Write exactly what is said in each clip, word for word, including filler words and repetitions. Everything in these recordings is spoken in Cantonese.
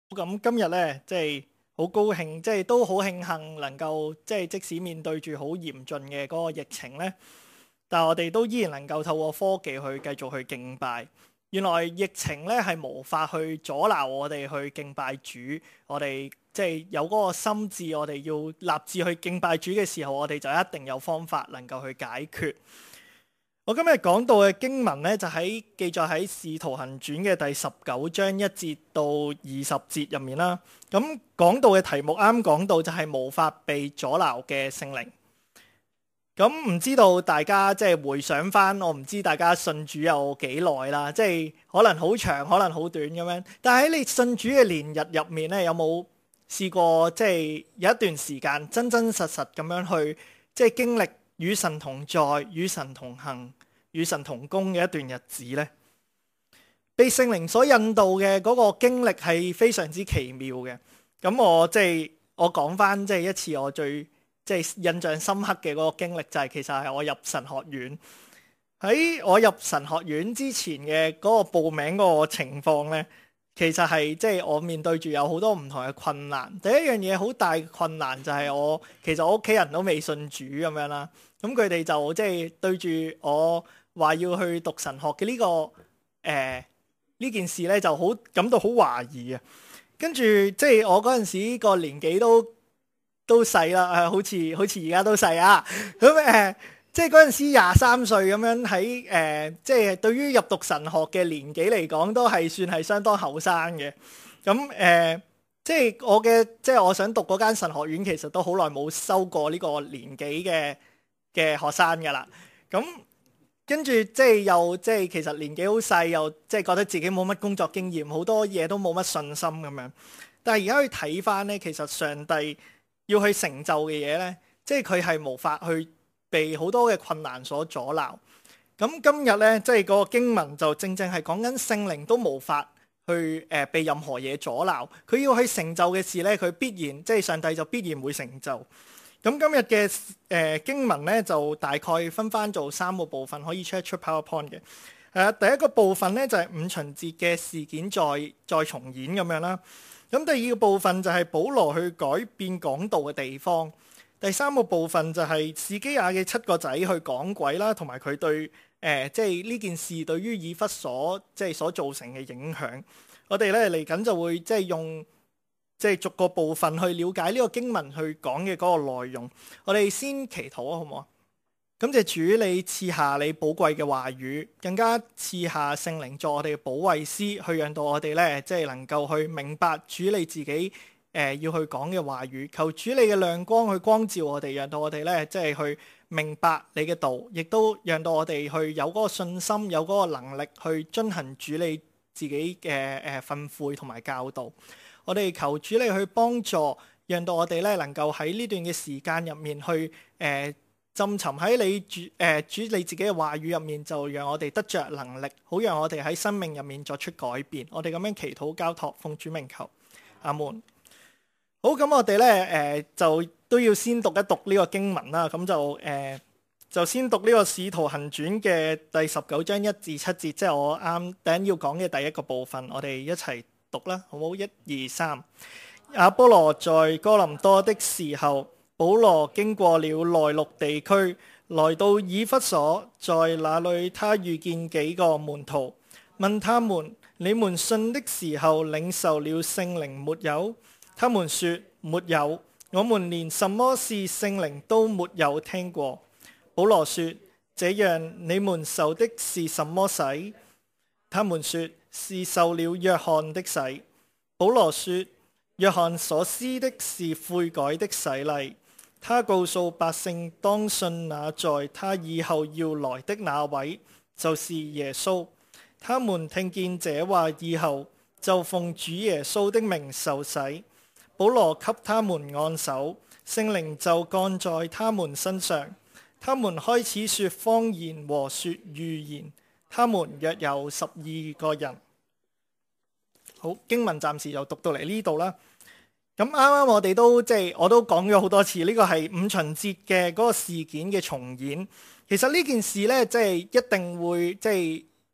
咁今日咧，即係好高興，即係都好慶幸能夠即係即使面對住好嚴峻嘅嗰個疫情咧，但係我哋都依然能夠透過科技去繼續去敬拜。原來疫情咧係無法去阻撓我哋去敬拜主，我哋即係有嗰個心志，我哋要立志去敬拜主嘅時候，我哋就一定有方法能夠去解決。我今日講到嘅經文咧，就喺記載喺《使徒行傳》嘅第十九章一節到二十節入面啦。咁講到嘅題目啱講到就係無法被阻撓嘅聖靈。咁唔知道大家即係回想翻，我唔知大家信主有幾耐啦，即係可能好長，可能好短咁樣。但係喺你信主嘅年日入面咧，有冇試過即係有一段時間真真實實咁樣去即係經歷與神同在、與神同行、與神同工嘅一段日子呢？被聖靈所引導嘅嗰個經歷係非常之奇妙嘅。咁我即係我講翻即係一次我最即係印象深刻嘅嗰個經歷，就係其實係我入神學院。喺我入神學院之前嘅嗰個報名嗰個情況呢，其實係即係我面對住有好多唔同嘅困難。第一樣嘢好大嘅困難就係我其實我屋企人都未信主咁樣啦。咁佢哋就即係對住我話要去讀神學嘅呢個誒呢件事咧，就好感到好懷疑啊。跟住即係我嗰陣時個年紀都都細啦，誒好似好似而家都細啊。咁誒即係嗰陣時廿三歲咁樣喺誒，即係對於入讀神學嘅年紀嚟講，都係算係相當後生嘅。咁誒即係我嘅即係我想讀嗰間神學院，其實都好耐冇收過呢個年紀嘅嘅學生噶啦。咁跟住即係又即係其實年紀好細，又即係覺得自己冇乜工作經驗，好多嘢都冇乜信心咁樣。但係而家去睇翻咧，其實上帝要去成就嘅嘢咧，即係佢係無法去被好多嘅困難所阻撓。咁今日咧，即係嗰個經文就正正係講緊聖靈都無法去誒、呃、被任何嘢阻撓。佢要去成就嘅事咧，佢必然即係上帝就必然會成就。咁今日嘅誒、呃、經文咧，就大概分翻做三個部分，可以出一出 PowerPoint 嘅。誒、呃、第一個部分咧就係、是、五旬節嘅事件再再重演咁樣啦。咁第二個部分就係保羅去改變講道嘅地方。第三個部分就係士基亞嘅七個仔去講鬼啦，同埋佢對誒、呃、即係呢件事對於以弗所即係所造成嘅影響。我哋咧嚟緊就會即係用即係逐個部分去了解呢個經文去講嘅嗰個內容。我哋先祈禱啊，好唔好啊？感謝主，你賜下你寶貴嘅話語，更加賜下聖靈作我哋嘅保惠師，去讓到我哋咧即係能夠去明白主你自己誒、呃、要去講嘅話語。求主你嘅亮光去光照我哋，讓到我哋咧即係去明白你嘅道，亦都讓到我哋去有嗰個信心，有嗰個能力去遵行主你自己嘅誒訓誨同埋教導。我哋求主你去幫助，讓到我哋咧能夠喺呢段嘅時間入面去誒、呃、浸沉喺你主誒、呃、主你自己嘅話語入面，就讓我哋得着能力，好讓我哋喺生命入面作出改變。我哋咁樣祈禱交託，奉主名求，阿門。好，咁我哋咧誒就都要先讀一讀呢個經文啦。咁就誒、呃、就先讀呢個使徒行傳嘅第十九章一至七節，即係我啱第一要講嘅第一個部分，我哋一齊讀啦，好唔好？一二三。亞波羅在哥林多的時候，保羅經過了內陸地區，來到以弗所，在那裏他遇見幾個門徒，問他們：你們信的時候領受了聖靈沒有？他們說：沒有，我們連什麼是聖靈都沒有聽過。保羅說：這樣你們受的是什麼洗？他們說：是受了約翰的洗。保羅說：約翰所施的是悔改的洗禮，他告訴百姓當信那在他以後要來的那位，就是耶穌。他們聽見這話以後，就奉主耶穌的名受洗。保羅給他們按手，聖靈就降在他們身上，他們開始說方言和說預言。他們約有十二個人。好，經文暫時就讀到嚟呢度啦。咁啱啱我哋都即係我都講咗好多次，呢個係五旬節嘅嗰個事件嘅重演。其實呢件事呢，即係一定會即係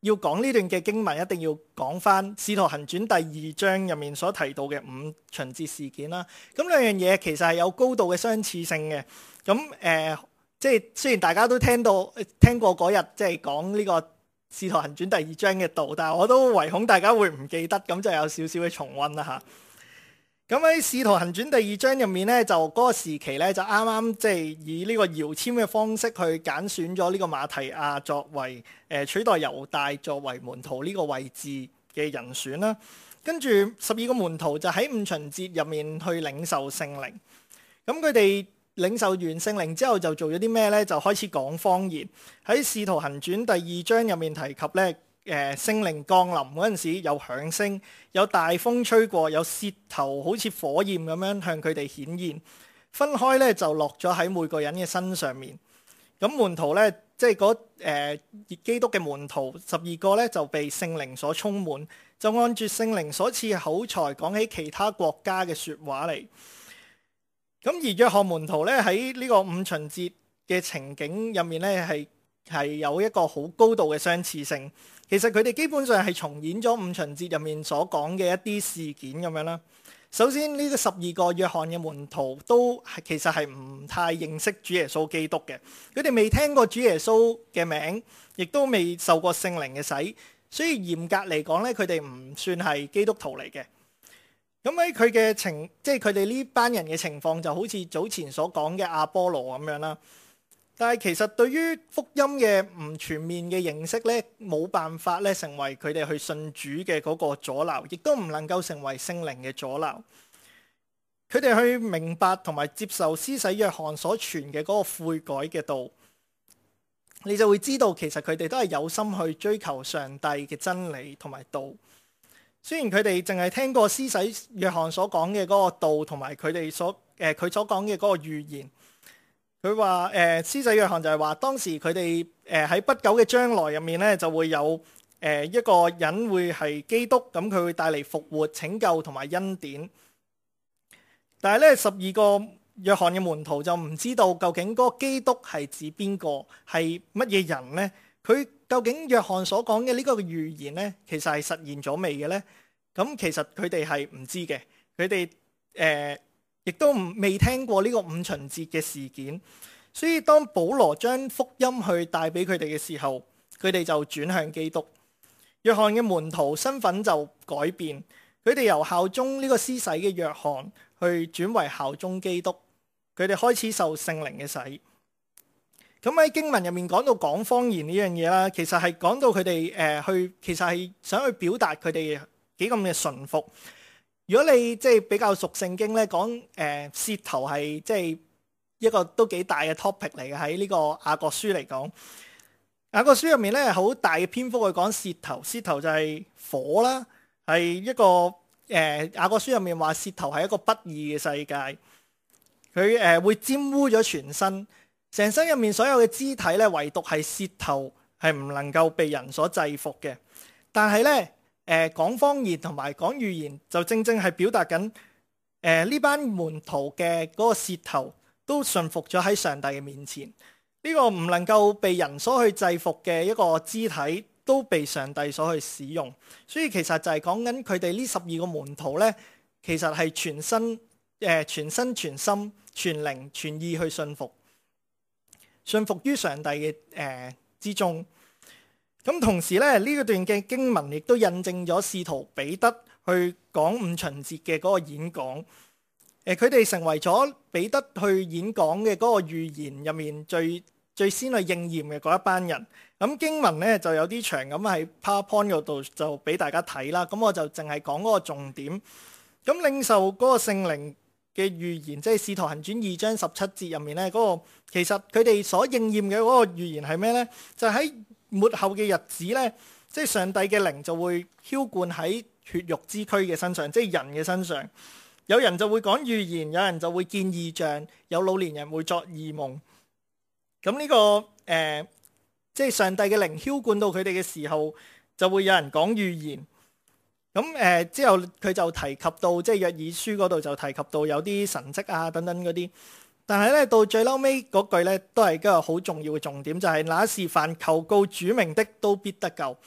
要講呢段嘅經文，一定要講翻《使徒行傳》第二章入面所提到嘅五旬節事件啦。咁兩樣嘢其實係有高度嘅相似性嘅。咁誒、呃，即係雖然大家都聽到聽過嗰日即係講呢個《使徒行傳》第二章嘅道，但係我都唯恐大家會唔記得，咁就有少少嘅重溫啦嚇。咁喺《使徒行傳》第二章入面咧，就嗰個時期咧，就啱啱即係以呢個搖籤嘅方式去揀選咗呢個馬提亞作為誒、呃、取代猶大作為門徒呢個位置嘅人選啦。跟住十二個門徒就喺五旬節入面去領受聖靈。咁佢哋領受完聖靈之後就做咗啲咩咧？就開始講方言。喺《使徒行傳》第二章入面提及咧。誒聖靈降臨嗰陣時，有響聲，有大風吹過，有舌頭好似火焰咁樣向佢哋顯現，分開咧就落咗喺每個人嘅身上面。咁門徒咧，即係嗰誒基督嘅門徒十二個咧，就被聖靈所充滿，就按住聖靈所賜口才講起其他國家嘅説話嚟。咁而約翰門徒咧喺呢個五旬節嘅情景入面咧，係係有一個好高度嘅相似性。其實佢哋基本上係重演咗五旬節入面所講嘅一啲事件咁樣啦。首先呢個十二個約翰嘅門徒都係其實係唔太認識主耶穌基督嘅，佢哋未聽過主耶穌嘅名，亦都未受過聖靈嘅洗，所以嚴格嚟講咧，佢哋唔算係基督徒嚟嘅。咁喺佢嘅情，即係佢哋呢班人嘅情況就好似早前所講嘅亞波羅咁樣啦。但係其實對於福音嘅唔全面嘅認識咧，冇辦法咧成為佢哋去信主嘅嗰個阻撓，亦都唔能夠成為聖靈嘅阻撓。佢哋去明白同埋接受施洗約翰所傳嘅嗰個悔改嘅道，你就會知道其實佢哋都係有心去追求上帝嘅真理同埋道。雖然佢哋淨係聽過施洗約翰所講嘅嗰個道同埋佢哋所誒佢、呃、所講嘅嗰個預言。佢話誒施洗約翰就係話當時佢哋誒喺不久嘅將來入面咧就會有誒、呃、一個人會係基督，咁佢會帶嚟復活、拯救同埋恩典。但係咧十二個約翰嘅門徒就唔知道究竟嗰個基督係指邊個，係乜嘢人呢？佢究竟約翰所講嘅呢個預言咧，其實係實現咗未嘅咧？咁其實佢哋係唔知嘅，佢哋誒。呃亦都唔未聽過呢個五旬節嘅事件，所以當保羅將福音去帶俾佢哋嘅時候，佢哋就轉向基督。約翰嘅門徒身份就改變，佢哋由效忠呢個施洗嘅約翰去轉為效忠基督，佢哋開始受聖靈嘅洗。咁喺經文入面講到講方言呢樣嘢啦，其實係講到佢哋誒去，其實係想去表達佢哋幾咁嘅順服。如果你即係比較熟聖經咧，講誒、呃、舌頭係即係一個都幾大嘅 topic 嚟嘅。喺呢個雅各書嚟講，雅各書入面咧好大嘅篇幅去講舌頭，舌頭就係火啦，係一個誒、呃、雅各書入面話舌頭係一個不義嘅世界，佢誒、呃、會沾污咗全身，成身入面所有嘅肢體咧，唯獨係舌頭係唔能夠被人所制服嘅，但係咧。誒、呃、講方言同埋講預言，就正正係表達緊誒呢班門徒嘅嗰個舌頭都順服咗喺上帝嘅面前。呢、這個唔能夠被人所去制服嘅一個肢體，都被上帝所去使用。所以其實就係講緊佢哋呢十二個門徒咧，其實係全身誒、呃、全身全心全靈全意去信服，信服於上帝嘅誒、呃、之中。咁同時咧，呢一段嘅經文亦都印證咗使徒彼得去講五旬節嘅嗰個演講。誒，佢哋成為咗彼得去演講嘅嗰個預言入面最最先去應驗嘅嗰一班人。咁經文咧就有啲長，咁喺 PowerPoint 嗰度就俾大家睇啦。咁我就淨係講嗰個重點。咁領受嗰個聖靈嘅預言，即係使徒行傳二章十七節入面咧，嗰個其實佢哋所應驗嘅嗰個預言係咩咧？就喺末後嘅日子咧，即係上帝嘅靈就會澆灌喺血肉之軀嘅身上，即係人嘅身上。有人就會講預言，有人就會見異象，有老年人會作異夢。咁呢、這個誒、呃，即係上帝嘅靈澆灌到佢哋嘅時候，就會有人講預言。咁誒、呃、之後佢就提及到，即係約珥書嗰度就提及到有啲神蹟啊等等嗰啲。但係咧，到最嬲尾嗰句咧，都係一個好重要嘅重點，就係、是、那時凡求告主名的都必得救。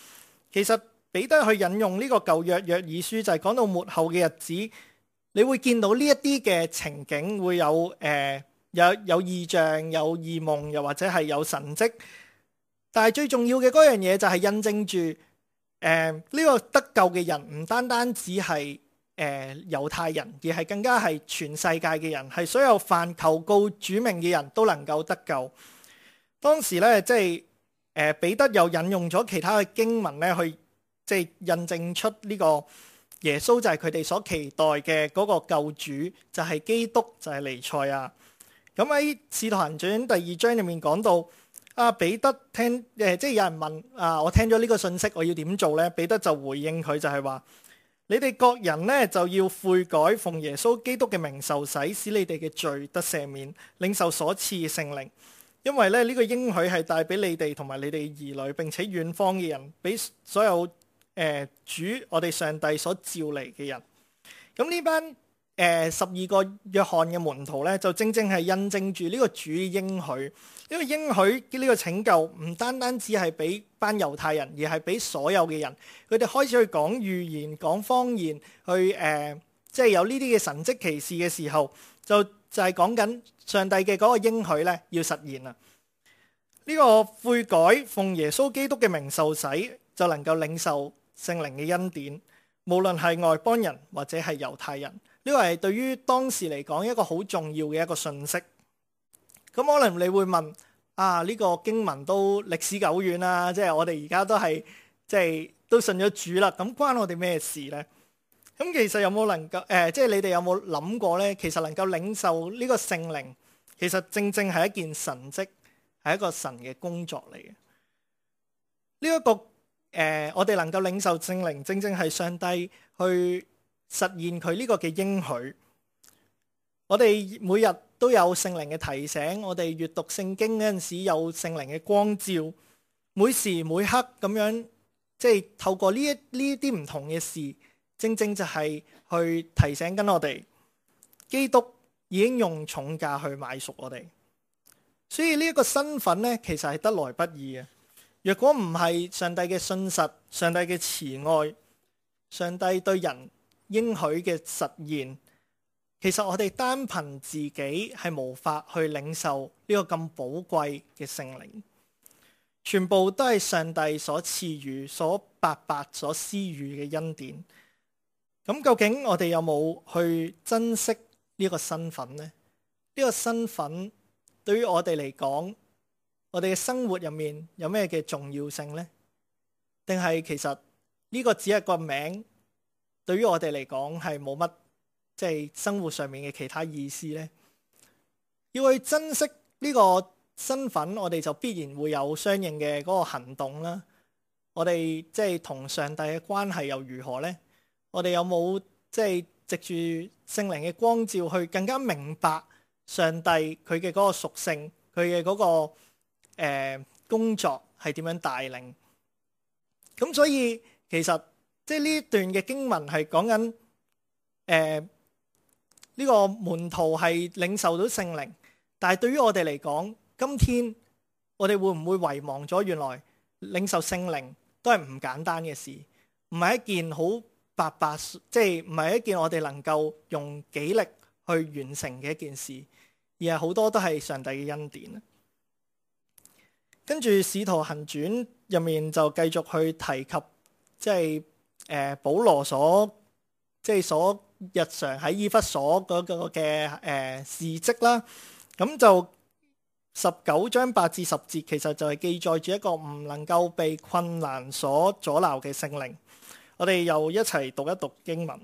其實彼得去引用呢個舊約約珥書，就係講到末後嘅日子，你會見到呢一啲嘅情景，會有誒、呃、有有異象、有異夢，又或者係有神蹟。但係最重要嘅嗰樣嘢就係印證住誒呢個得救嘅人唔單單只係誒猶太人，而係更加係全世界嘅人，係所有凡求告主名嘅人都能夠得救。當時咧，即係誒彼得又引用咗其他嘅經文咧，去即係印證出呢個耶穌就係佢哋所期待嘅嗰個救主，就係基督，就係彌賽亞。咁喺《使徒行傳》第二章裏面講到，啊彼得聽誒，即係有人問啊，我聽咗呢個信息，我要點做咧？彼得就回應佢就係話：你哋各人咧就要悔改，奉耶穌基督嘅名受洗，使你哋嘅罪得赦免，領受所賜嘅聖靈。因為咧呢個應許係帶俾你哋同埋你哋兒女，並且遠方嘅人，俾所有誒、呃、主我哋上帝所召嚟嘅人。咁呢班誒十二個約翰嘅門徒咧，就正正係印證住呢個主應許。呢個應許呢個拯救唔單單只係俾班猶太人，而係俾所有嘅人。佢哋開始去講預言、講方言，去誒即係有呢啲嘅神蹟奇事嘅時候，就就係講緊上帝嘅嗰個應許咧要實現啦。呢個悔改，奉耶穌基督嘅名受洗，就能夠領受聖靈嘅恩典，無論係外邦人或者係猶太人。呢個係對於當時嚟講一個好重要嘅一個信息。咁可能你會問啊，呢個經文都歷史久遠啦，即係我哋而家都係即係都信咗主啦，咁關我哋咩事呢？咁其實有冇能夠誒，即係你哋有冇諗過呢？其實能夠領受呢個聖靈，其實正正係一件神蹟，係一個神嘅工作嚟嘅。呢一個誒，我哋能夠領受聖靈，正正係上帝去實現佢呢個嘅應許。我哋每日都有聖靈嘅提醒，我哋閱讀聖經嗰陣時有聖靈嘅光照，每時每刻咁樣，即係透過呢一呢啲唔同嘅事，正正就係去提醒緊我哋，基督已經用重價去買贖我哋。所以呢一個身份咧，其實係得來不易嘅。若果唔係上帝嘅信實、上帝嘅慈愛、上帝對人應許嘅實現，其實我哋單憑自己係無法去領受呢個咁寶貴嘅聖靈，全部都係上帝所賜予、所白白所施予嘅恩典。咁究竟我哋有冇去珍惜呢個身份呢？呢個身份對於我哋嚟講，我哋嘅生活入面有咩嘅重要性呢？定係其實呢個只係個名，對於我哋嚟講係冇乜即係生活上面嘅其他意思呢？要去珍惜呢個身份，我哋就必然會有相應嘅嗰個行動啦。我哋即係同上帝嘅關係又如何呢？我哋有冇即係藉住聖靈嘅光照去更加明白上帝佢嘅嗰個屬性，佢嘅嗰個誒、呃、工作係點樣帶領？咁所以其實即係呢一段嘅經文係講緊誒呢個門徒係領受到聖靈，但係對於我哋嚟講，今天我哋會唔會遺忘咗原來領受聖靈都係唔簡單嘅事，唔係一件好白白，即係唔係一件我哋能夠用己力去完成嘅一件事，而係好多都係上帝嘅恩典。跟住《使徒行傳》入面就繼續去提及，即係誒保羅所即係所日常喺以弗所嗰個嘅誒、呃、事蹟啦。咁就十九章八至十節，其實就係記載住一個唔能夠被困難所阻撓嘅聖靈。我哋又一齊讀一讀經文。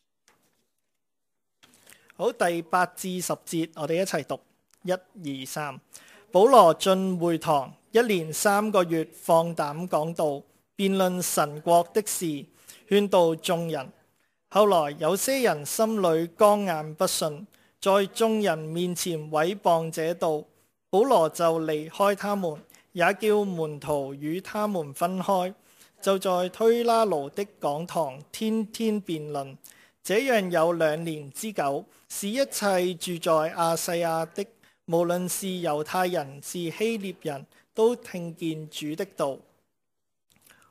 好，第八至十節，我哋一齊讀，一二三。保羅進會堂，一連三個月放膽講道，辯論神國的事，勸導眾人。後來有些人心裏剛硬不信，在眾人面前毀謗這道，保羅就離開他們，也叫門徒與他們分開，就在推拉奴的講堂天天辯論。這樣有兩年之久，使一切住在亞細亞的，無論是猶太人是希臘人，都聽見主的道。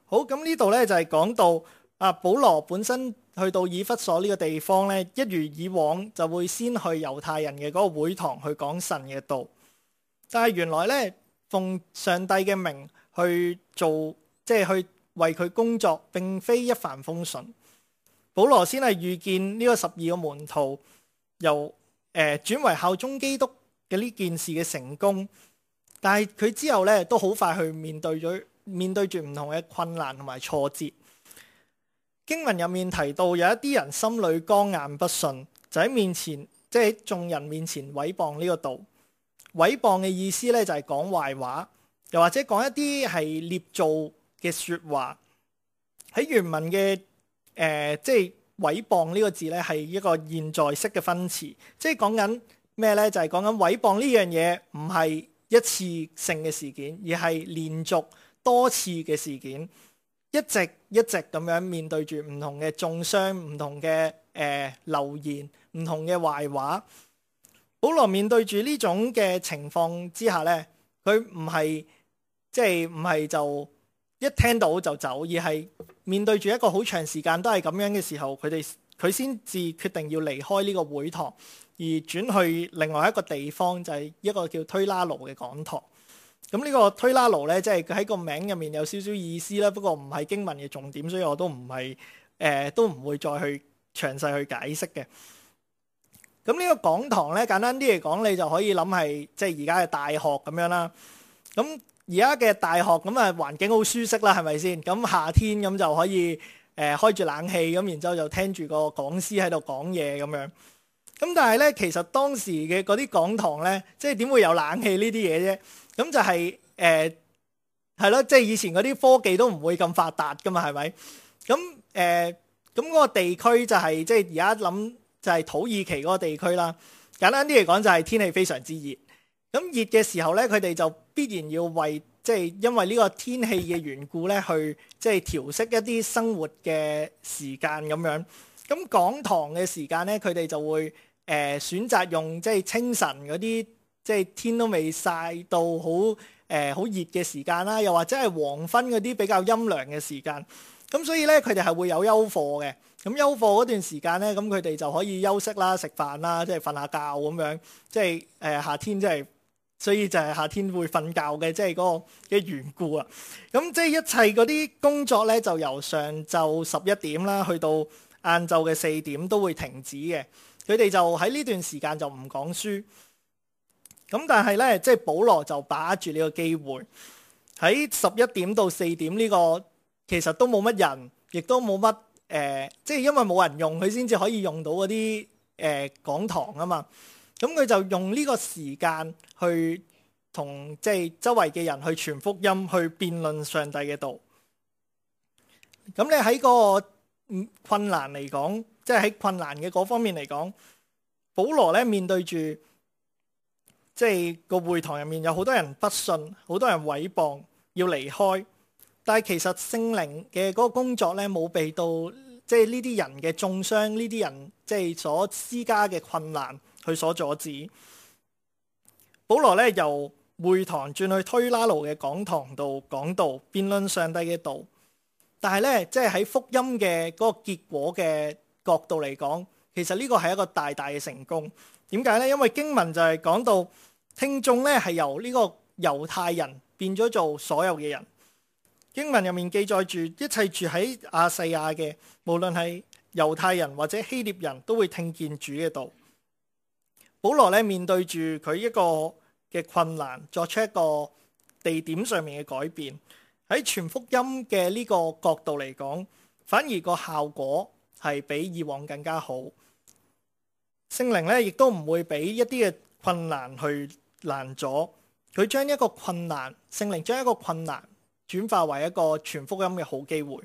好，咁呢度咧就係講到啊，保羅本身去到以弗所呢個地方咧，一如以往就會先去猶太人嘅嗰個會堂去講神嘅道，但係原來咧奉上帝嘅名去做，即係去為佢工作，並非一帆風順。保羅先係遇見呢個十二個門徒由誒、呃、轉為效忠基督嘅呢件事嘅成功，但係佢之後咧都好快去面對咗。面對住唔同嘅困難同埋挫折，經文入面提到有一啲人心裏剛硬不順，就喺面前，即係喺眾人面前毀謗呢個道。毀謗嘅意思咧就係講壞話，又或者講一啲係捏造嘅說話。喺原文嘅誒、呃，即係毀謗呢個字咧係一個現在式嘅分詞，即係講緊咩咧？就係講緊毀謗呢樣嘢唔係一次性嘅事件，而係連續多次嘅事件，一直一直咁樣面對住唔同嘅中傷、唔同嘅誒、呃、流言、唔同嘅壞話。保羅面對住呢種嘅情況之下呢，佢唔係即係唔係就一聽到就走，而係面對住一個好長時間都係咁樣嘅時候，佢哋佢先至決定要離開呢個會堂，而轉去另外一個地方，就係、是、一個叫推拉奴嘅講堂。咁呢個推拉奴咧，即係佢喺個名入面有少少意思啦，不過唔係經文嘅重點，所以我都唔係誒，都唔會再去詳細去解釋嘅。咁呢個講堂咧，簡單啲嚟講，你就可以諗係即係而家嘅大學咁樣啦。咁而家嘅大學咁啊，環境好舒適啦，係咪先？咁夏天咁就可以誒、呃、開住冷氣，咁然之後就聽住個講師喺度講嘢咁樣。咁但係咧，其實當時嘅嗰啲講堂咧，即係點會有冷氣呢啲嘢啫？咁就係誒係咯，即係以前嗰啲科技都唔會咁發達噶嘛，係咪？咁誒咁嗰個地區就係、是、即係而家諗就係土耳其嗰個地區啦。簡單啲嚟講，就係天氣非常之熱。咁熱嘅時候咧，佢哋就必然要為即係因為呢個天氣嘅緣故咧，去即係調適一啲生活嘅時間咁樣。咁講堂嘅時間咧，佢哋就會誒、呃、選擇用即係清晨嗰啲。即係天都未曬到好誒好熱嘅時間啦，又或者係黃昏嗰啲比較陰涼嘅時間，咁所以咧佢哋係會有休課嘅。咁休課嗰段時間咧，咁佢哋就可以休息啦、食飯啦，即係瞓下覺咁樣。即係誒、呃、夏天即係，所以就係夏天會瞓覺嘅，即係嗰個嘅緣故啊。咁即係一切嗰啲工作咧，就由上晝十一點啦，去到晏晝嘅四點都會停止嘅。佢哋就喺呢段時間就唔講書。咁但係咧，即係保羅就把握住呢個機會，喺十一點到四點呢個其實都冇乜人，亦都冇乜誒，即係因為冇人用，佢先至可以用到嗰啲誒講堂啊嘛。咁佢就用呢個時間去同即係周圍嘅人去傳福音，去辯論上帝嘅道。咁你喺個困難嚟講，即係喺困難嘅嗰方面嚟講，保羅咧面對住。即係個會堂入面有好多人不信，好多人毀謗，要離開。但係其實聖靈嘅嗰個工作咧，冇被到即係呢啲人嘅中傷，呢啲人即係所施加嘅困難，去所阻止。保羅咧由會堂轉去推拉奴嘅講堂度講道，辯論上帝嘅道。但係咧，即係喺福音嘅嗰個結果嘅角度嚟講，其實呢個係一個大大嘅成功。點解咧？因為經文就係講到。聽眾咧係由呢個猶太人變咗做所有嘅人。經文入面記載住一切住喺亞細亞嘅，無論係猶太人或者希臘人都會聽見主嘅道。保羅咧面對住佢一個嘅困難，作出一個地點上面嘅改變。喺傳福音嘅呢個角度嚟講，反而個效果係比以往更加好。聖靈咧亦都唔會俾一啲嘅困難去難咗，佢將一個困難，聖靈將一個困難轉化為一個傳福音嘅好機會。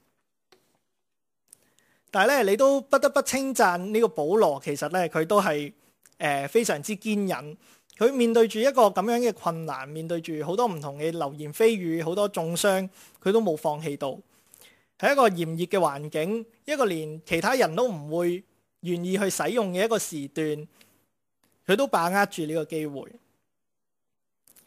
但係咧，你都不得不稱讚呢個保羅，其實咧佢都係誒、呃、非常之堅忍。佢面對住一個咁樣嘅困難，面對住好多唔同嘅流言蜚語，好多中傷，佢都冇放棄到。喺一個炎熱嘅環境，一個連其他人都唔會願意去使用嘅一個時段，佢都把握住呢個機會。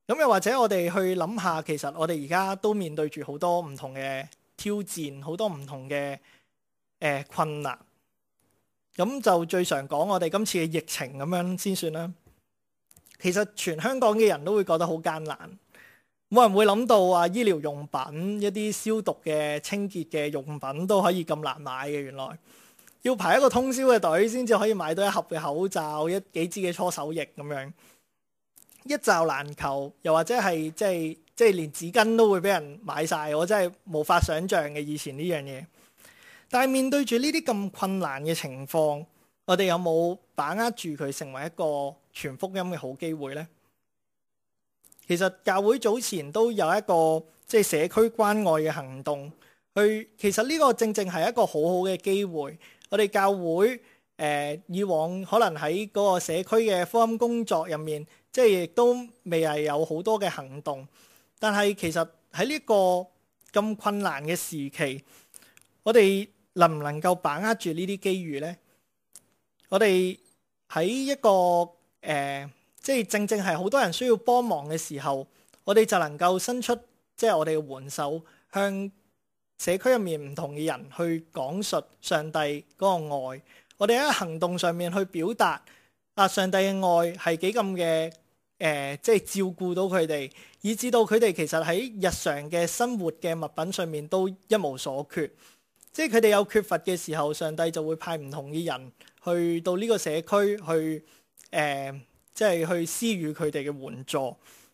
咁又或者我哋去諗下，其實我哋而家都面對住好多唔同嘅挑戰，好多唔同嘅誒、呃、困難。咁就最常講我哋今次嘅疫情咁樣先算啦。其實全香港嘅人都會覺得好艱難，冇人會諗到話醫療用品、一啲消毒嘅清潔嘅用品都可以咁難買嘅。原來要排一個通宵嘅隊先至可以買到一盒嘅口罩、一幾支嘅搓手液咁樣，一罩難求。又或者係即係即係連紙巾都會俾人買晒，我真係無法想像嘅以前呢樣嘢。但係面對住呢啲咁困難嘅情況，我哋有冇把握住佢成為一個傳福音嘅好機會呢？其實教會早前都有一個即係社區關愛嘅行動，去其實呢個正正係一個好好嘅機會。我哋教會誒、呃、以往可能喺嗰個社區嘅福音工作入面，即係亦都未係有好多嘅行動。但係其實喺呢個咁困難嘅時期，我哋能唔能夠把握住呢啲機遇呢？我哋喺一個誒、呃，即係正正係好多人需要幫忙嘅時候，我哋就能夠伸出即係我哋嘅援手，向社區入面唔同嘅人去講述上帝嗰個愛。我哋喺行動上面去表達啊，上帝嘅愛係幾咁嘅誒，即係照顧到佢哋，以至到佢哋其實喺日常嘅生活嘅物品上面都一無所缺。即係佢哋有缺乏嘅時候，上帝就會派唔同嘅人去到呢個社區去誒、呃，即係去施予佢哋嘅援助。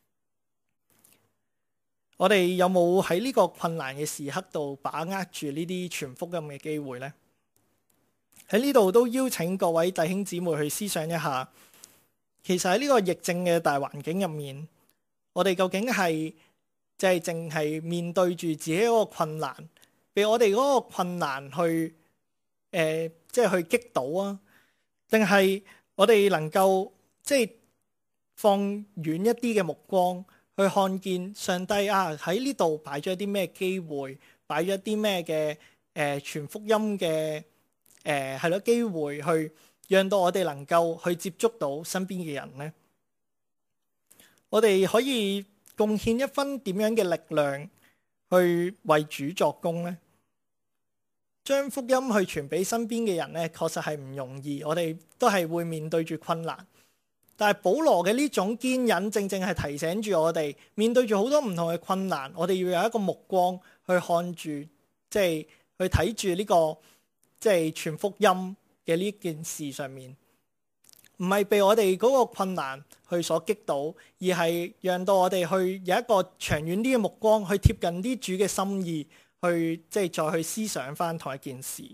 我哋有冇喺呢個困難嘅時刻度把握住呢啲傳福音嘅機會呢？喺呢度都邀請各位弟兄姊妹去思想一下，其實喺呢個疫症嘅大環境入面，我哋究竟係即係淨係面對住自己嗰個困難，被我哋嗰個困難去誒、呃，即係去擊倒啊？定係我哋能夠即係放遠一啲嘅目光，去看見上帝啊喺呢度擺咗一啲咩機會，擺咗一啲咩嘅誒傳福音嘅誒係咯機會，去讓到我哋能夠去接觸到身邊嘅人呢？我哋可以貢獻一分點樣嘅力量去為主作工呢？將福音去傳俾身邊嘅人呢，確實係唔容易，我哋都係會面對住困難。但係保羅嘅呢種堅忍，正正係提醒住我哋，面對住好多唔同嘅困難，我哋要有一個目光去看住，即係去睇住呢個即係傳福音嘅呢件事上面，唔係被我哋嗰個困難去所擊倒，而係讓到我哋去有一個長遠啲嘅目光，去貼近啲主嘅心意。去即係再去思想翻同一件事，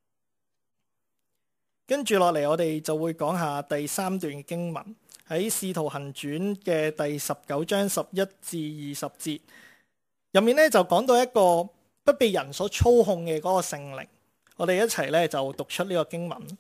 跟住落嚟我哋就會講下第三段嘅經文，喺《使徒行傳》嘅第十九章十一至二十節入面咧，就講到一個不被人所操控嘅嗰個聖靈。我哋一齊咧就讀出呢個經文。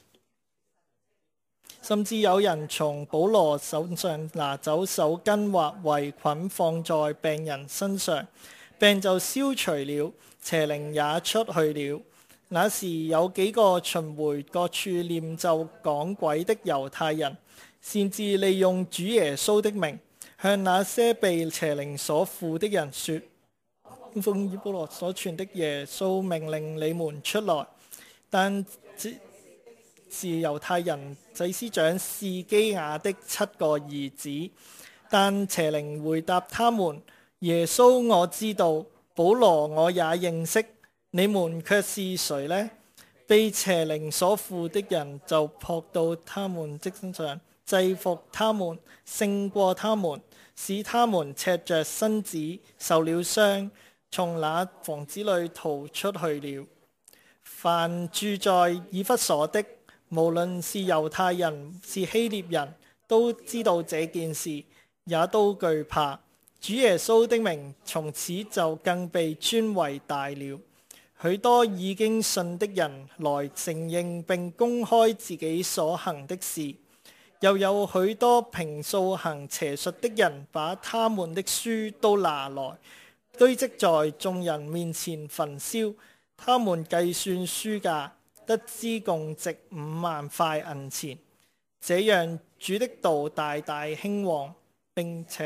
甚至有人從保羅手上拿走手巾或圍裙放在病人身上，病就消除了，邪靈也出去了。那時有幾個巡迴各處念咒趕鬼的猶太人，擅自利用主耶穌的名，向那些被邪靈所附的人說：奉以保羅所傳的耶穌命令你們出來。但這是猶太人祭司長士基亞的七個兒子。但邪靈回答他們：耶穌我知道，保羅我也認識，你們卻是誰呢？被邪靈所附的人就撲到他們的身上，制服他們，勝過他們，使他們赤着身子受了傷，從那房子裏逃出去了。凡住在以弗所的，無論是猶太人是希臘人，都知道這件事，也都懼怕。主耶穌的名從此就更被尊為大了。許多已經信的人來承認並公開自己所行的事，又有許多平素行邪術的人把他們的書都拿來堆積在眾人面前焚燒。他們計算書價，得知共值五萬塊銀錢。這樣主的道大大興旺，並且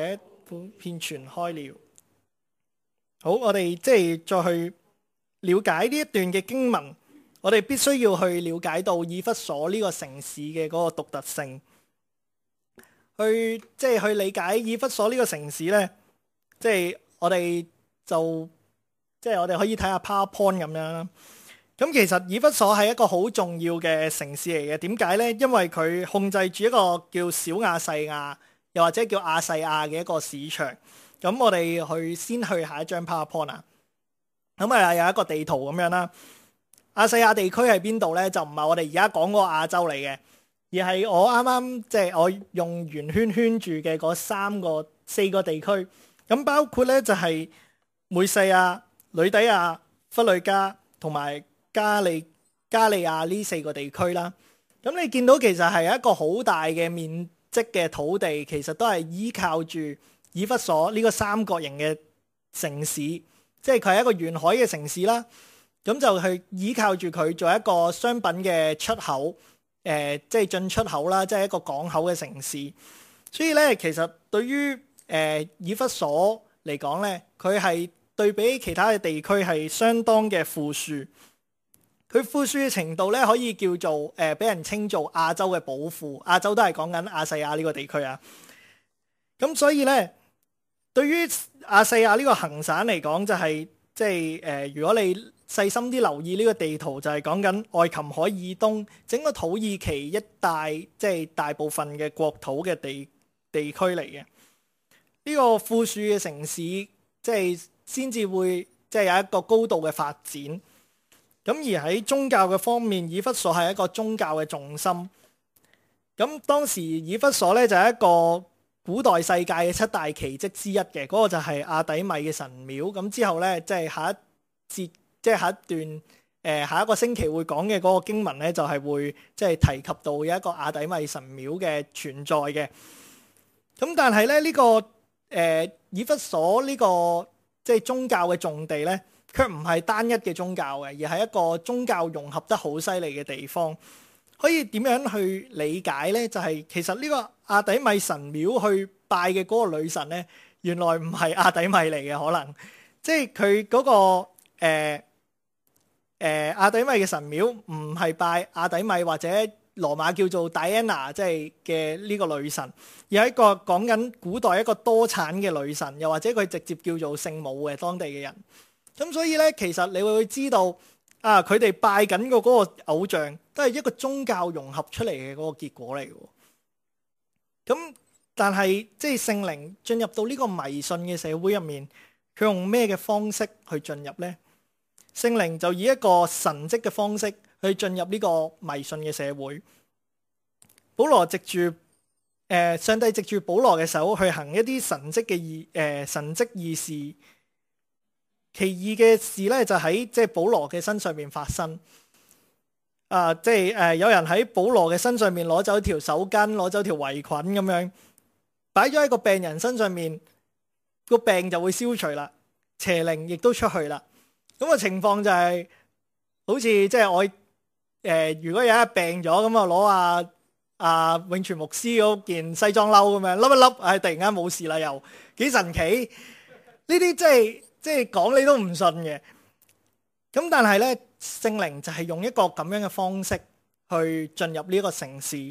普遍傳開了。好，我哋即係再去了解呢一段嘅經文，我哋必須要去了解到以弗所呢個城市嘅嗰個獨特性，去即係去理解以弗所呢個城市呢，即係我哋就即係我哋可以睇下 PowerPoint 咁樣啦。咁其實以弗所係一個好重要嘅城市嚟嘅，點解呢？因為佢控制住一個叫小亞細亞，又或者叫亞細亞嘅一個市場。咁我哋去先去下一張 PowerPoint 啊。咁啊有一個地圖咁樣啦。亞細亞地區係邊度呢？就唔係我哋而家講嗰個亞洲嚟嘅，而係我啱啱即係我用圓圈圈住嘅嗰三個四個地區。咁包括呢就係梅西亞、呂底亞、弗呂家同埋加利加利亞呢四個地區啦。咁你見到其實係一個好大嘅面積嘅土地，其實都係依靠住以弗所呢個三角形嘅城市，即係佢係一個沿海嘅城市啦。咁就去依靠住佢做一個商品嘅出口，誒即係進出口啦，即係一個港口嘅城市。所以咧，其實對於誒、呃、以弗所嚟講咧，佢係對比其他嘅地區係相當嘅富庶。佢富庶嘅程度咧，可以叫做誒俾、呃、人稱做亞洲嘅寶庫。亞洲都係講緊亞細亞呢個地區啊。咁所以咧，對於亞細亞呢個行省嚟講，就係即係誒，如果你細心啲留意呢個地圖，就係講緊愛琴海以東整個土耳其一帶，即係大部分嘅國土嘅地地區嚟嘅。呢個富庶嘅城市，即係先至會即係有一個高度嘅發展。咁而喺宗教嘅方面，以弗所係一個宗教嘅重心。咁當時以弗所咧就係一個古代世界嘅七大奇蹟之一嘅，嗰個就係亞底米嘅神廟。咁之後咧，即係下一節，即係下一段誒下一個星期會講嘅嗰個經文咧，就係會即係提及到有一個亞底米神廟嘅存在嘅。咁但係咧呢個誒以弗所呢個即係宗教嘅重地咧，卻唔係單一嘅宗教嘅，而係一個宗教融合得好犀利嘅地方。可以點樣去理解呢？就係、是、其實呢個亞底米神廟去拜嘅嗰個女神呢，原來唔係亞底米嚟嘅，可能即係佢嗰個誒誒亞底米嘅神廟唔係拜亞底米或者羅馬叫做 Diana 即係嘅呢個女神，而係一個講緊古代一個多產嘅女神，又或者佢直接叫做聖母嘅當地嘅人。咁所以咧，其實你會知道啊，佢哋拜緊個嗰個偶像，都係一個宗教融合出嚟嘅嗰個結果嚟嘅。咁但係即係聖靈進入到呢個迷信嘅社會入面，佢用咩嘅方式去進入呢？聖靈就以一個神蹟嘅方式去進入呢個迷信嘅社會。保羅藉住誒、呃、上帝藉住保羅嘅手去行一啲神蹟嘅異誒神蹟異事。其異嘅事咧，就喺即係保羅嘅身上面發生。啊，即係誒，有人喺保羅嘅身上面攞走條手巾，攞走條圍裙咁樣，擺咗喺個病人身上面，個病就會消除啦，邪靈亦都出去啦。咁嘅情況就係、是，好似即係我誒、呃，如果有一日病咗，咁啊攞阿阿永全牧師嗰件西裝褸咁樣，笠一笠，唉、哎，突然間冇事啦，又幾神奇。呢啲即係。即係講你都唔信嘅，咁但係咧，聖靈就係用一個咁樣嘅方式去進入呢一個城市。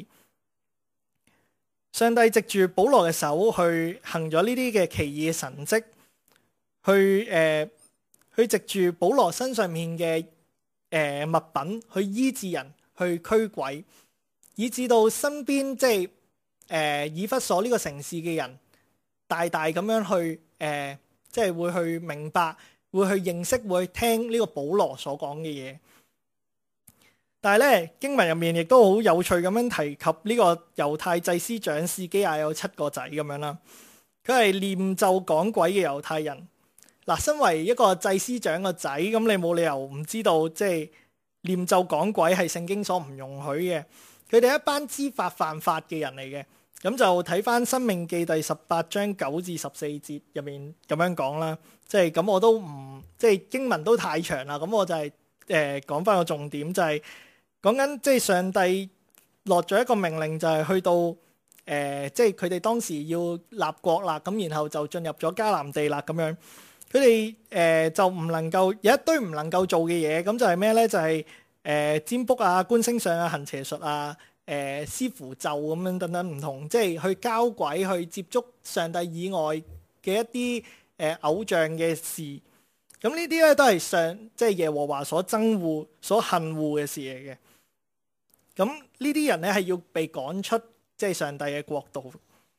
上帝藉住保羅嘅手去行咗呢啲嘅奇異嘅神蹟，去誒、呃、去藉住保羅身上面嘅誒、呃、物品去醫治人，去驅鬼，以至到身邊即係誒、呃、以弗所呢個城市嘅人大大咁樣去誒。呃即係會去明白，會去認識，會去聽呢個保羅所講嘅嘢。但係咧，經文入面亦都好有趣咁樣提及呢個猶太祭司長士基亞有七個仔咁樣啦。佢係念咒趕鬼嘅猶太人。嗱，身為一個祭司長個仔，咁你冇理由唔知道，即係念咒趕鬼係聖經所唔容許嘅。佢哋一班知法犯法嘅人嚟嘅。咁就睇翻《申命記》第十八章九至十四節入面咁樣講啦，即係咁我都唔即係經文都太長啦，咁我就係誒講翻個重點，就係講緊即係上帝落咗一個命令，就係去到誒誒即係佢哋當時要立國啦，咁然後就進入咗迦南地啦咁樣。佢哋誒就唔能夠有一堆唔能夠做嘅嘢，咁就係咩咧？就係、是、誒、呃、占卜啊、觀星相啊、行邪術啊、誒、呃、施符咒咁樣等等唔同，即係去交鬼、去接觸上帝以外嘅一啲誒、呃、偶像嘅事。咁呢啲咧都係上即係耶和華所憎惡、所恨惡嘅事嚟嘅。咁呢啲人咧係要被趕出即係上帝嘅國度。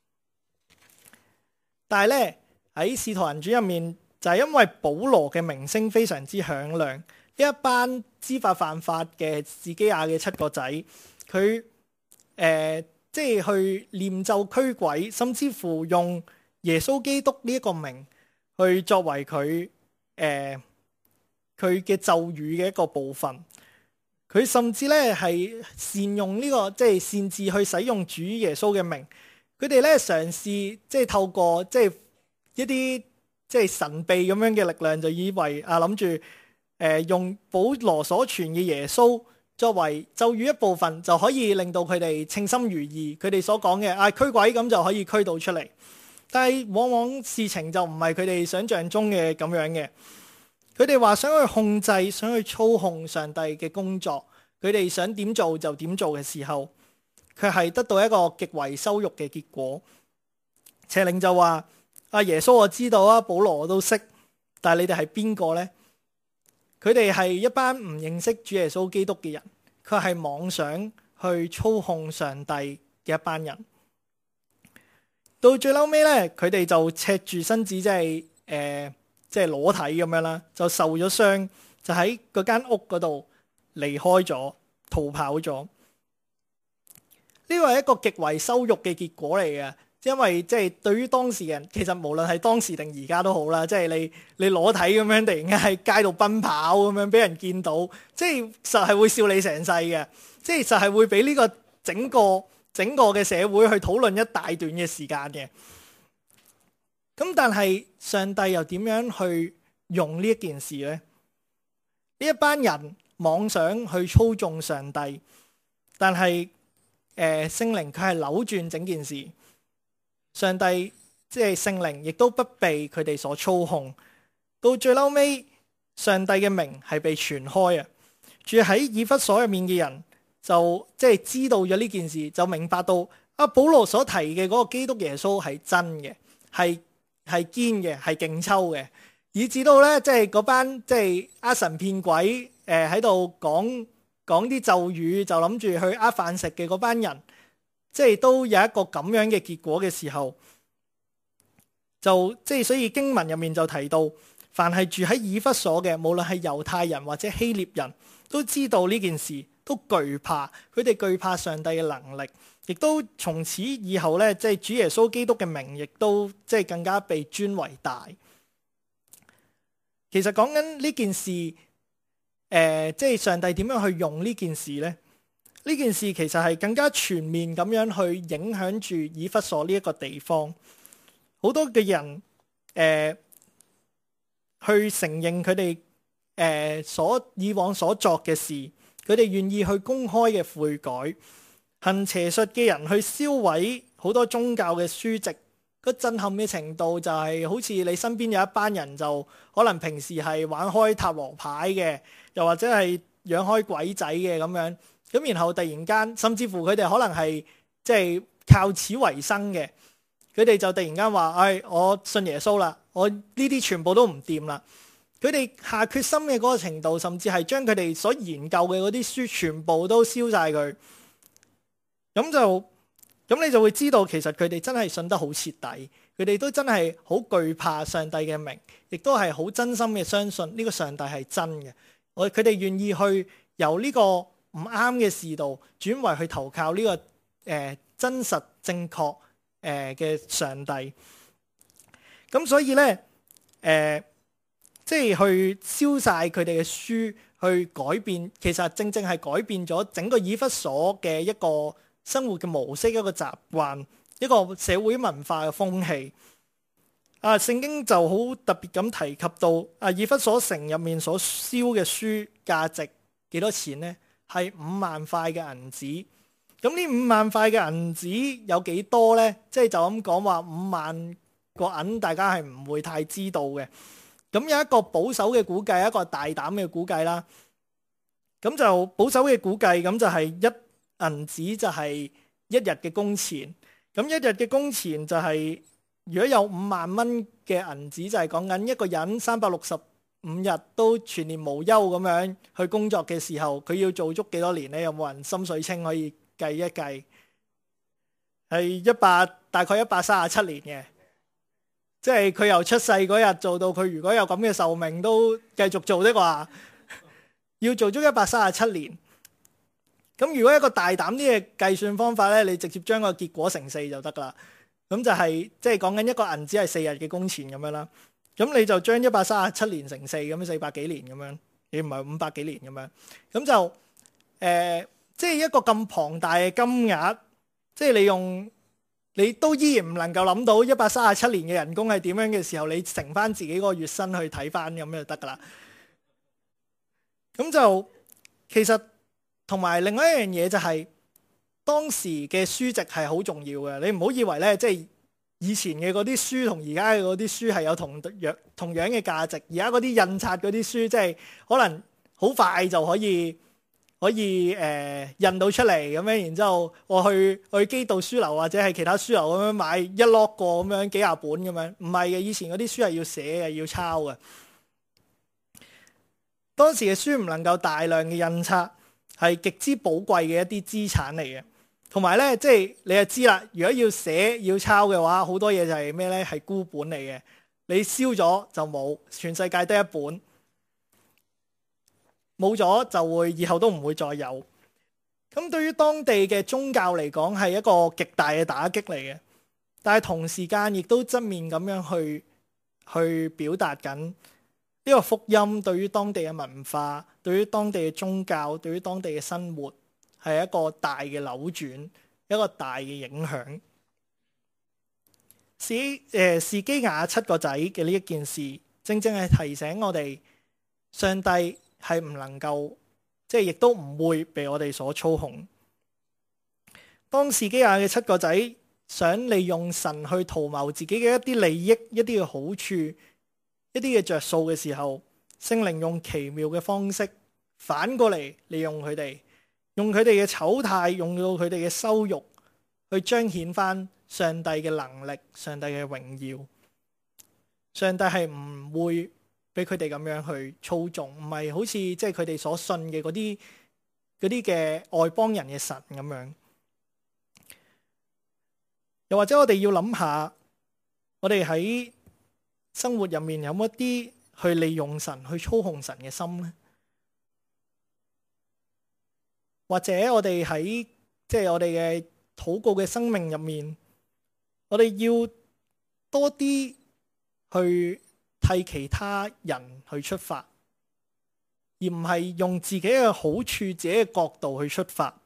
但係咧喺使徒行傳入面，就係因為保羅嘅名聲非常之響亮，呢一班知法犯法嘅士基亞嘅七個仔，佢誒、呃、即係去念咒驅鬼，甚至乎用耶穌基督呢一個名去作為佢誒佢嘅咒語嘅一個部分。佢甚至咧係善用呢、這個即係擅自去使用主耶穌嘅名。佢哋咧嘗試即係透過即係一啲。即係神秘咁樣嘅力量，就以為啊諗住誒用保羅所傳嘅耶穌作為咒語一部分，就可以令到佢哋稱心如意。佢哋所講嘅啊驅鬼咁就可以驅到出嚟，但係往往事情就唔係佢哋想象中嘅咁樣嘅。佢哋話想去控制、想去操控上帝嘅工作，佢哋想點做就點做嘅時候，佢係得到一個極為羞辱嘅結果。邪靈就話。阿耶穌我知道啊，保羅我都識，但係你哋係邊個呢？佢哋係一班唔認識主耶穌基督嘅人，佢係妄想去操控上帝嘅一班人。到最嬲尾咧，佢哋就赤住身子，即係誒，即係裸體咁樣啦，就受咗傷，就喺嗰間屋嗰度離開咗，逃跑咗。呢個係一個極為羞辱嘅結果嚟嘅。因為即係對於當事人，其實無論係當時定而家都好啦，即係你你裸體咁樣突然間喺街度奔跑咁樣俾人見到，即係實係會笑你成世嘅，即係實係會俾呢個整個整個嘅社會去討論一大段嘅時間嘅。咁但係上帝又點樣去用呢一件事呢？呢一班人妄想去操縱上帝，但係誒聖靈佢係扭轉整件事。上帝即係聖靈，亦都不被佢哋所操控。到最嬲尾，上帝嘅名係被傳開啊！住喺以弗所入面嘅人就即係知道咗呢件事，就明白到阿保羅所提嘅嗰個基督耶穌係真嘅，係係堅嘅，係勁抽嘅，以至到咧即係嗰班即係呃神騙鬼誒喺度講講啲咒語，就諗住去呃飯食嘅嗰班人。即係都有一個咁樣嘅結果嘅時候，就即係所以經文入面就提到，凡係住喺以弗所嘅，無論係猶太人或者希臘人，都知道呢件事，都懼怕，佢哋懼怕上帝嘅能力，亦都從此以後咧，即係主耶穌基督嘅名，亦都即係更加被尊為大。其實講緊呢件事，誒、呃，即係上帝點樣去用呢件事呢？呢件事其實係更加全面咁樣去影響住以弗所呢一個地方，好多嘅人誒、呃、去承認佢哋誒所以往所作嘅事，佢哋願意去公開嘅悔改，行邪術嘅人去燒毀好多宗教嘅書籍，個震撼嘅程度就係好似你身邊有一班人就可能平時係玩開塔羅牌嘅，又或者係養開鬼仔嘅咁樣。咁然後突然間，甚至乎佢哋可能係即係靠此為生嘅，佢哋就突然間話：唉、哎，我信耶穌啦，我呢啲全部都唔掂啦。佢哋下決心嘅嗰個程度，甚至係將佢哋所研究嘅嗰啲書全部都燒晒佢。咁就咁你就會知道，其實佢哋真係信得好徹底，佢哋都真係好懼怕上帝嘅名，亦都係好真心嘅相信呢個上帝係真嘅。我佢哋願意去由呢個唔啱嘅事度轉為去投靠呢、這個誒、呃、真實正確誒嘅上帝。咁所以咧誒、呃，即係去燒晒佢哋嘅書，去改變，其實正正係改變咗整個以弗所嘅一個生活嘅模式，一個習慣，一個社會文化嘅風氣。啊，聖經就好特別咁提及到啊，以弗所城入面所燒嘅書價值幾多錢呢？係五萬塊嘅銀子， 咁呢五萬塊嘅銀紙有幾多呢？即係就咁講話五萬個銀，大家係唔會太知道嘅。咁有一個保守嘅估計，一個大膽嘅估計啦。咁就保守嘅估計，咁就係一銀紙就係一日嘅工錢。咁一日嘅工錢就係，如果有五萬蚊嘅銀紙，就係講緊一個人三百六十五日都全年無休咁樣去工作嘅時候，佢要做足幾多年呢？有冇人心水清可以計一計？係一百大概一百三十七年嘅。即係佢由出世嗰日做到佢如果有咁嘅壽命都繼續做的話，要做足一百三十七年。咁如果一個大膽啲嘅計算方法咧，你直接將個結果乘四就得噶啦。咁就係即係講緊一個銀紙係四日嘅工錢咁樣啦。咁你就將一百三十七年乘四，咁四百幾年咁樣，你唔係五百幾年咁樣。咁就誒，即、呃、係、就是、一個咁龐大嘅金額，即、就、係、是、你用。你都依然唔能夠諗到一百三十七年嘅人工係點樣嘅時候，你乘翻自己個月薪去睇翻咁就得噶啦。咁就其實同埋另外一樣嘢就係、是、當時嘅書籍係好重要嘅。你唔好以為咧，即係以前嘅嗰啲書同而家嘅嗰啲書係有同樣同樣嘅價值。而家嗰啲印刷嗰啲書，即係可能好快就可以。可以誒、呃、印到出嚟咁樣，然之後我去去基道書樓或者係其他書樓咁樣買一攞個咁樣幾廿本咁樣，唔係嘅，以前嗰啲書係要寫嘅，要抄嘅。當時嘅書唔能夠大量嘅印刷，係極之寶貴嘅一啲資產嚟嘅。同埋咧，即係你就知啦，如果要寫要抄嘅話，好多嘢就係咩咧？係孤本嚟嘅，你燒咗就冇，全世界得一本。冇咗就會以後都唔會再有。咁對於當地嘅宗教嚟講係一個極大嘅打擊嚟嘅，但係同時間亦都側面咁樣去去表達緊呢個福音對於當地嘅文化、對於當地嘅宗教、對於當地嘅生活係一個大嘅扭轉，一個大嘅影響。士誒士基亞七個仔嘅呢一件事，正正係提醒我哋上帝係唔能夠，即係亦都唔會被我哋所操控。當士基亞嘅七個仔想利用神去圖謀自己嘅一啲利益、一啲嘅好處、一啲嘅着數嘅時候，聖靈用奇妙嘅方式反過嚟利用佢哋，用佢哋嘅醜態，用到佢哋嘅羞辱，去彰顯翻上帝嘅能力、上帝嘅榮耀。上帝係唔會俾佢哋咁樣去操縱，唔係好似即係佢哋所信嘅嗰啲嗰啲嘅外邦人嘅神咁樣。又或者我哋要諗下，我哋喺生活入面有冇一啲去利用神、去操控神嘅心呢？或者我哋喺即係我哋嘅禱告嘅生命入面，我哋要多啲去替其他人去出發，而唔係用自己嘅好處、自己嘅角度去出發。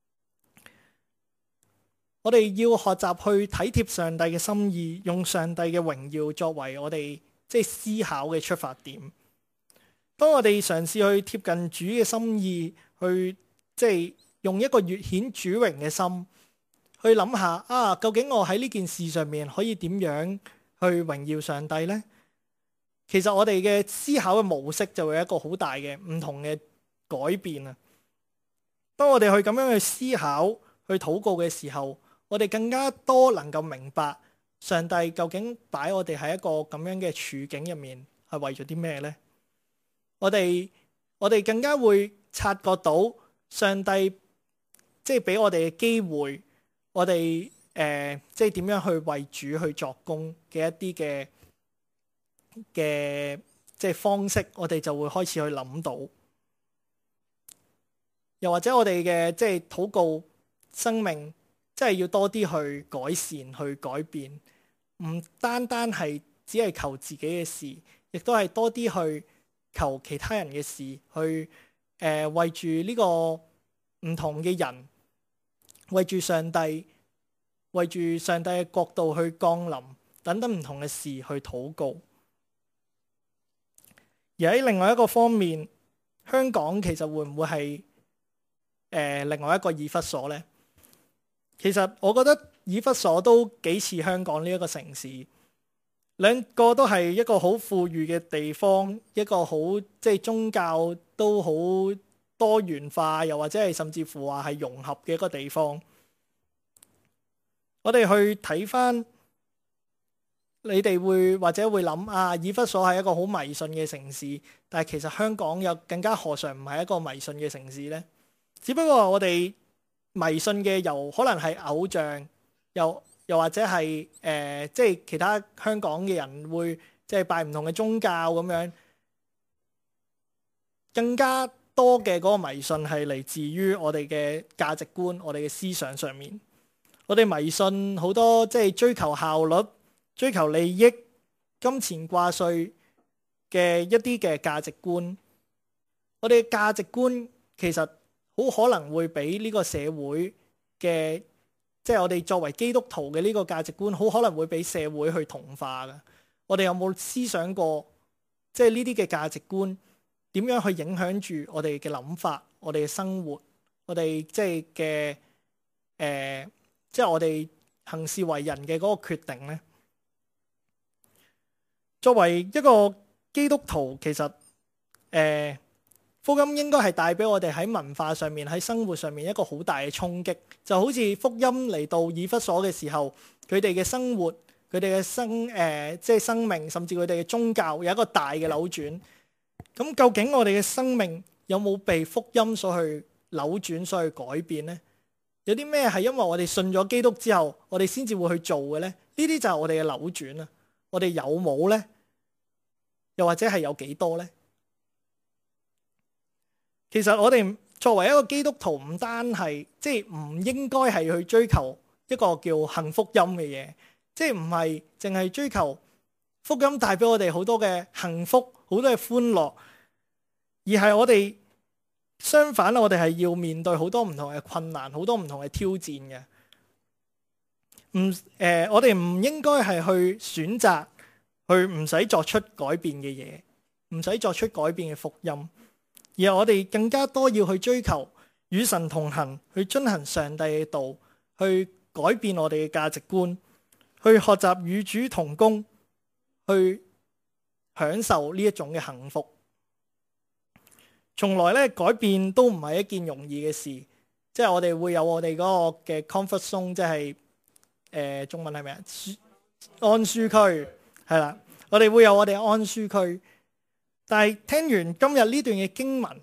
我哋要學習去體貼上帝嘅心意，用上帝嘅榮耀作為我哋即係思考嘅出發點。當我哋嘗試去貼近主嘅心意，去即係用一個越顯主榮嘅心去諗下啊，究竟我喺呢件事上面可以點樣去榮耀上帝呢？其實我哋嘅思考嘅模式就會有一個好大嘅唔同嘅改變啊！當我哋去咁樣去思考、去禱告嘅時候，我哋更加多能夠明白上帝究竟擺我哋喺一個咁樣嘅處境入面係為咗啲咩呢？我哋我哋更加會察覺到上帝即係俾我哋嘅機會，我哋誒即係點樣去為主去作工嘅一啲嘅嘅即係方式，我哋就會開始去諗到。又或者我哋嘅即係禱告生命，即係要多啲去改善、去改變，唔單單係只係求自己嘅事，亦都係多啲去求其他人嘅事，去誒、呃、為住呢個唔同嘅人，為住上帝，為住上帝嘅國度去降臨，等等唔同嘅事去禱告。而喺另外一個方面，香港其實會唔會係誒、呃、另外一個以弗所呢？ 其實我覺得以弗所都幾似香港呢一個城市，兩個都係一個好富裕嘅地方，一個好即係宗教都好多元化，又或者係甚至乎話係融合嘅一個地方。我哋去睇翻，你哋會或者會諗啊，以弗所係一個好迷信嘅城市，但係其實香港又更加何嘗唔係一個迷信嘅城市呢？只不過我哋迷信嘅又可能係偶像，又又或者係誒、呃，即係其他香港嘅人會即係拜唔同嘅宗教咁樣，更加多嘅嗰個迷信係嚟自於我哋嘅價值觀、我哋嘅思想上面。我哋迷信好多即係追求效率、追求利益、金錢掛帥嘅一啲嘅價值觀。我哋嘅價值觀其實好可能會俾呢個社會嘅，即係我哋作為基督徒嘅呢個價值觀，好可能會俾社會去同化㗎。我哋有冇思想過，即係呢啲嘅價值觀點樣去影響住我哋嘅諗法、我哋嘅生活、我哋即係嘅誒，即係我哋行事為人嘅嗰個決定呢？作為一個基督徒，其實誒、呃、福音應該係帶俾我哋喺文化上面、喺生活上面一個好大嘅衝擊。就好似福音嚟到以弗所嘅時候，佢哋嘅生活、佢哋嘅生誒、呃、即係生命，甚至佢哋嘅宗教有一個大嘅扭轉。咁究竟我哋嘅生命有冇被福音所去扭轉、所去改變呢？有啲咩係因為我哋信咗基督之後，我哋先至會去做嘅呢？呢啲就係我哋嘅扭轉啊！我哋有冇呢？又或者係有幾多呢？其實我哋作為一個基督徒，唔單係即係唔應該係去追求一個叫幸福音嘅嘢，即係唔係淨係追求福音帶俾我哋好多嘅幸福、好多嘅歡樂，而係我哋。相反，我哋係要面對好多唔同嘅困難，好多唔同嘅挑戰嘅。唔誒、呃，我哋唔應該係去選擇去唔使作出改變嘅嘢，唔使作出改變嘅福音，而係我哋更加多要去追求與神同行，去遵行上帝嘅道，去改變我哋嘅價值觀，去學習與主同工，去享受呢一種嘅幸福。從來咧改變都唔係一件容易嘅事，即係我哋會有我哋嗰個嘅 comfort zone，即係誒、呃、中文係咩啊？安舒區係啦，我哋會有我哋安舒區。但係聽完今日呢段嘅經文，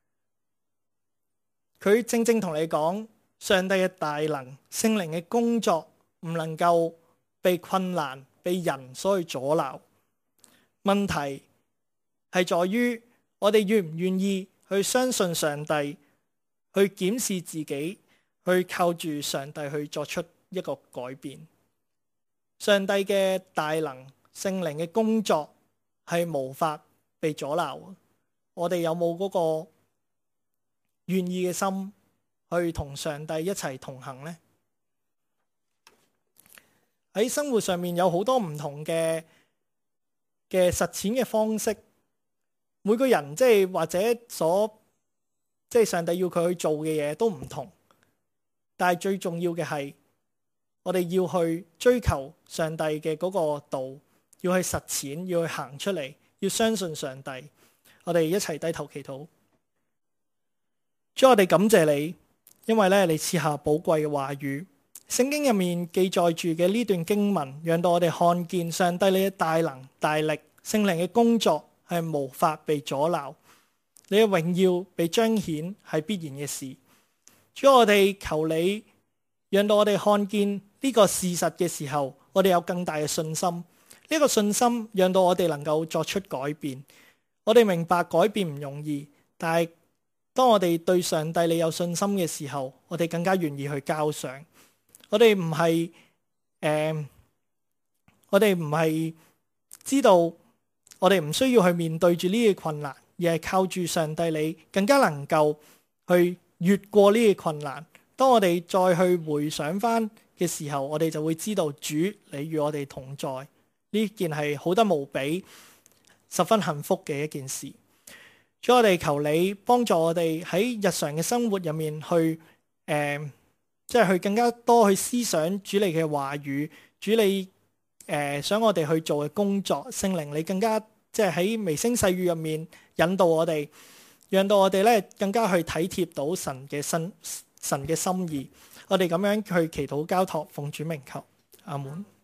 佢正正同你講，上帝嘅大能、聖靈嘅工作唔能夠被困難、被人所去阻撓。問題係在於，我哋願唔願意去相信上帝，去檢視自己，去靠住上帝去作出一個改變。上帝嘅大能、聖靈嘅工作係無法被阻撓。我哋有冇嗰個願意嘅心去同上帝一齊同行呢？喺生活上面有好多唔同嘅嘅實踐嘅方式。每個人即係或者所即係上帝要佢去做嘅嘢都唔同，但係最重要嘅係我哋要去追求上帝嘅嗰個道，要去實踐，要去行出嚟，要相信上帝。我哋一齊低頭祈禱。主，我哋感謝你，因為咧你賜下寶貴嘅話語，聖經入面記載住嘅呢段經文，讓到我哋看見上帝你嘅大能大力，聖靈嘅工作係無法被阻撓，你嘅榮耀被彰顯係必然嘅事。主，我哋求你讓到我哋看見呢個事實嘅時候，我哋有更大嘅信心。呢個信心讓到我哋能夠作出改變。我哋明白改變唔容易，但係當我哋對上帝你有信心嘅時候，我哋更加願意去交上。我哋唔係誒，我哋唔係知道。我哋唔需要去面對住呢啲困難，而係靠住上帝你更加能夠去越過呢啲困難。當我哋再去回想翻嘅時候，我哋就會知道主你與我哋同在，呢件係好得無比、十分幸福嘅一件事。主，我哋求你幫助我哋喺日常嘅生活入面去誒、呃、 即係去更加多去思想主你嘅話語，主你誒、呃、想我哋去做嘅工作，聖靈你更加即係喺微聲細語入面引導我哋，讓到我哋咧更加去體貼到神嘅心神嘅心意。我哋咁樣去祈禱交託，奉主名求，阿門。